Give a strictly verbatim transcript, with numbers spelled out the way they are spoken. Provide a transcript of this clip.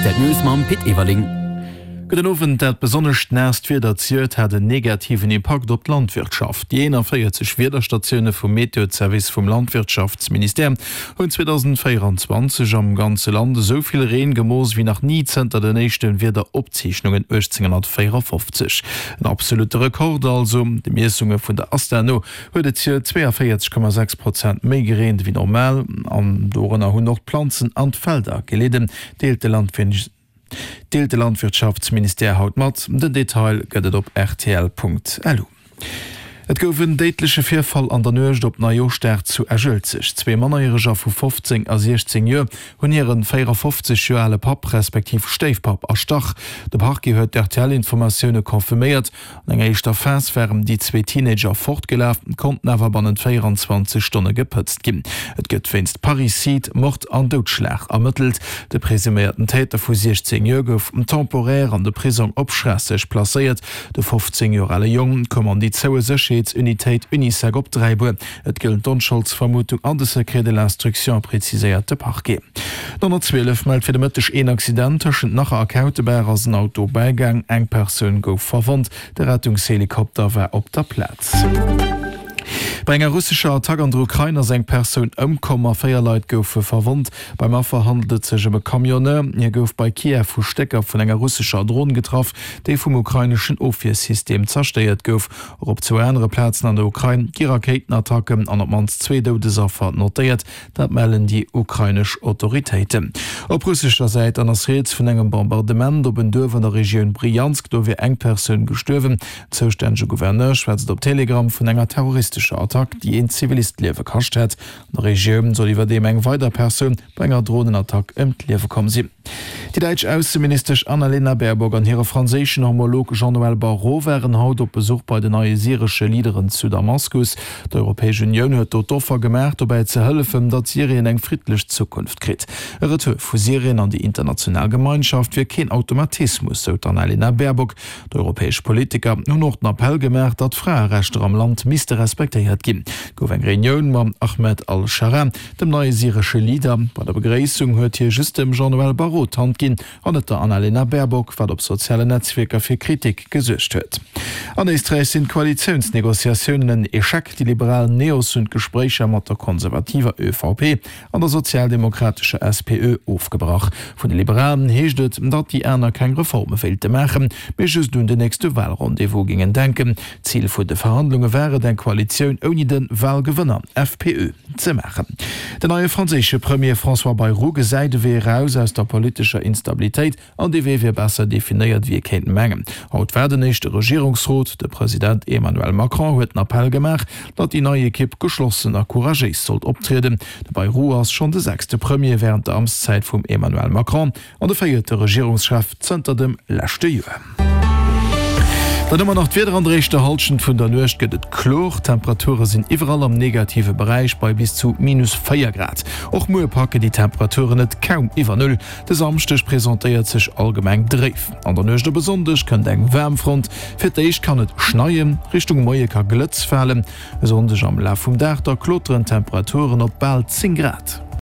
News mam Pit Ewerling. Guten Abend, dat besonders näst wie dat Ziert hat den negativen Impact op Landwirtschaft. Die feiert sich Wederstationune vom Meteoservice vom Landwirtschaftsministerium und zwanzig vierundzwanzig am ganze Lande soviel Regen gemoos wie nach nie zenter den nächsten wieder Opzeichnungen achtzehnhundertvierundfünfzig. Ein absoluter Rekord also. Die Messungen von der Astano wurde zweiundvierzig Komma sechs Prozent mehr geregnet wie normal. An Dorena hundert Pflanzen an Felder geleden, deelte Landwirtschaft Deelte Landwirtschaftsminister haut mat, den Detail gëtt op r t l punkt l u. Et gouf een deitliche Vierfall an der Nøcht op na Joster zu erschëllzech. Zwei Manneiereger vu fünfzehn a sechzehn Joer hunn hireieren vierundfünfzig Joale Pap respektiv Steifpap erstach. De Parki huet der Tellinformationune konfirméiert, an eng eichter Fansferm die zwei Teenager fortgelaufen, konnten awer bannen vierundzwanzig Stunden gepëtzt ginn. Et gëtt wennst Parisit, Mord an Doutschlag ermëttelt. De presumierten Täter vu sechzehn Joer gouf temporär an de Prison opschrässeg placéiert. De fünfzehn Joale Jungen kom an die Zoue sech Unitéit Uniseg opdreibe. Et gëlt Donscholdsvermutung an de Sekret de l'Instruction preziséiert de Parquet. Dann zwölf meldt fir de mëttech een Accident tschen nach Accountebär as een Auto beigang eng Persoun gouf verwont. De Rettungshelikopter war op der Platz. Bei enger russischer Attack an der Ukraine seg Persoun ëmkommer Féier Leiit goufe verwont. Beim Affer handelt sech um Kamioneur. Hier gouf bei Kiew vu Stecker vun enger russischer Drohnen getroffen, déi vum ukrainischen Office-System zersteiert gouf. Op zu andere Plätzen an der Ukraine gi Raketenattacken an op mans zwei Todesopfer notiert, dat melden die ukrainisch Autoritäten. Op russischer Seite an ass Reets vun engem Bombardement op en Dörf an der Region Bryansk, do wie eng Persoun gestürwen. Zouständge Gouverneur schwätzt op Telegram vun enger terroristischer Attack, die en Zivilist liewe kascht hat. Der Regierung soll iwwer dem eng weiter Person bei enger Drohnenattack ëm liewe kommen sie. Die Deutsch Außenminister Annalena Baerbock an ihrer französischen Homolog Jean-Noël Barrot wären haut op Besuch bei den neue syrische Liederen zu Damaskus. Der Europäische Union huet dort offer gemerkt, dabei ze hëllefen, dat Syrien eng friedlich Zukunft krit. Er vu Syrien an die internationale Gemeinschaft wie kein Automatismus, so Annalena Baerbock. Der europäische Politiker nun noch den Appell gemerkt, dat Freirechte am Land miste respektiert gin. Gouf eng Reunion ma Ahmed al-Sharam, dem neue syrische Lieder. Bei der Begreisung huet hier just dem Jean-Noël Barrot hand gin, an et der Annalena Baerbock wat op soziale Netzwerker fir Kritik gesuercht huet. An Österreich sind Koalitionsnegoziationen Echec, die liberalen Neos und Gespräche mat der konservativer ÖVP an der sozialdemokratische S P Ö aufgebracht. Von den Liberalen heescht et, dat die Äner kein Reforme willte machen, bis nun de nächste Wahlrondevous gingen denken. Ziel vu de Verhandlungen wäre den Koalition ohne den Wahlgewinner F P Ö zu machen. Der neue französische Premier François Bayrou gesäide wie raus aus der politischer Instabilität an die wir besser definiert wie kein Mengen. Haut werden nicht der Regierungsrat, der Präsident Emmanuel Macron huet einen Appell gemacht, dat die neue Kipp geschlossener courageux soll optreten. Der Bayrou ist schon der sechste Premier während der Amtszeit von Emmanuel Macron und der feierte Regierungschef zunter dem letzte Jahr. Dann immer noch wieder an rechte Halschen vun der Nøcht gëtt et Chlor. Temperaturen sind überall am negative Bereich bei bis zu minus vier Grad. Auch Moepacke die Temperaturen net kaum iwwer null. De Samstech präsentiert sich allgemeng dreif. An der Nøchte besonders könnt eng Wärmfront. Fir deich kann et schneien, Richtung Moeka Glötz fallen. Besonders am Lauf vum Dach der klotteren Temperaturen op bald zehn Grad.